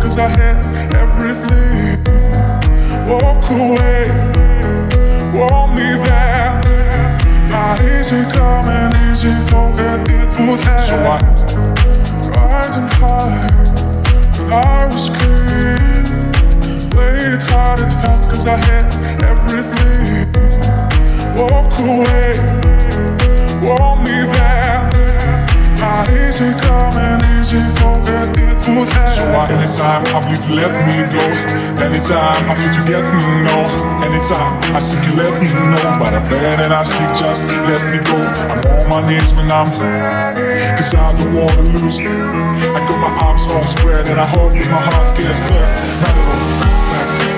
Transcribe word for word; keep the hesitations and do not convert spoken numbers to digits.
cause I had everything. Walk away, want me there. Not easy coming, easy going, it would have. So I riding high when I was king. Played hard and fast cause I had everything. Walk away, want me there. Not easy coming, easy going, it would have. So I, anytime I feel you let me go. Anytime I feel you get me, no. Anytime I see you let me know. But I plan and I see just let me go. I'm on my knees when I'm, cause I don't wanna lose you. I got my arms all spread and I hope that my heart gets fed.